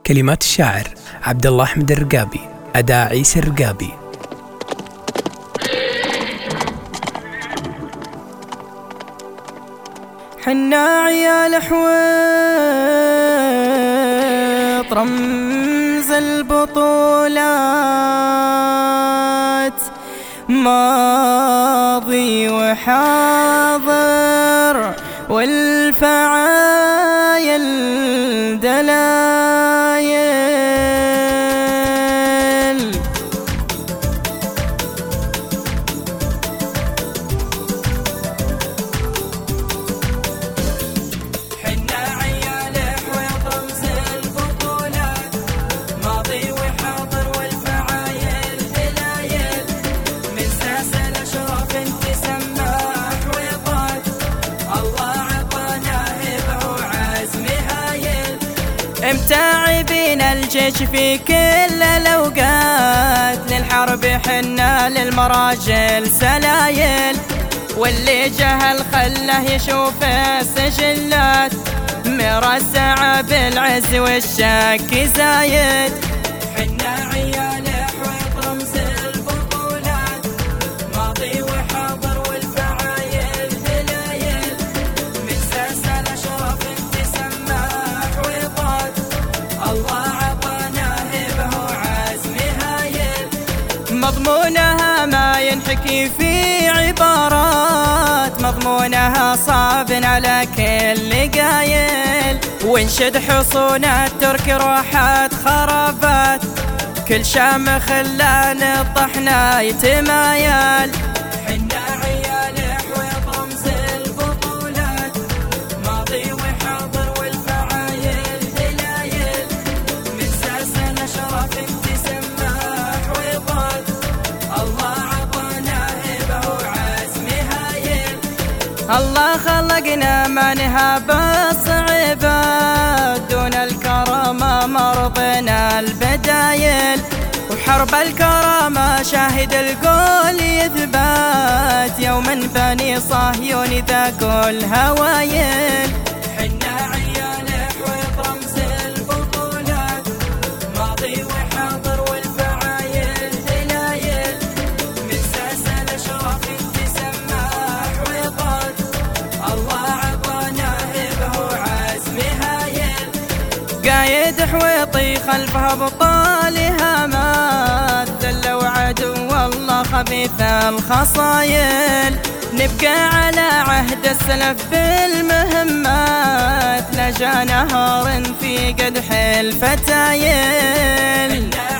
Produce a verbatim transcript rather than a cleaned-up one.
كلمات الشاعر عبد الله أحمد الرقابي، أداء عيسى الرقابي. حنا عيال حويط رمز البطولات، ماضي وحاضر والفعايل دلايل. حنا عيال حويط رمز البطولات، ماضي وحاضر والفعايل دلايل. من سلاسل أشراف تسمى حويطات، الله عطانا هبة وعزم هايل. متاعبين الجيش في كل الأوقات، للحرب حنا للمراجل سلايل. واللي جهل خله يشوف السجلات، مرسعة بالعز والشك زايد. حنا عيال حويط رمز البطولات، ماضي وحاضر والفعايل دلايل. من سلسل أشراف تسمى حويطات، الله عطانا هبة وعزم هايل. مضمونها ما ينحكي في عبارات، مضمونها صعب على كل قايل. وانشد حصون الترك روحات خرابات، كل شامخ خلان الطحنا يتمايل. حنا عيال حويط رمز البطولات، ماضي وحاضر والفعايل دلايل. من سلسل أشراف تسمى حويطات، الله عطانا هبة وعزم هايل. الله خلقنا ما نهاب الصعيبات، دون الكرامة مرضنا البدايل. وحرب الكرامة شاهد القول يثبات، يوما بني صهيون ذاقوا الهوايل. حنا عيال حويط رمز البطولات، ماضي وحاضر والفعايل دلايل. من سلسل أشراف تسمى حويطات، الله عطانا هبة وعزم هايل. قايد حويطي خلفها بطالها مات، ذلوا عدو والله خبيث الخصايل. نبقى على عهد السلف بالمهمات، نجا نهار في قدح الفتايل.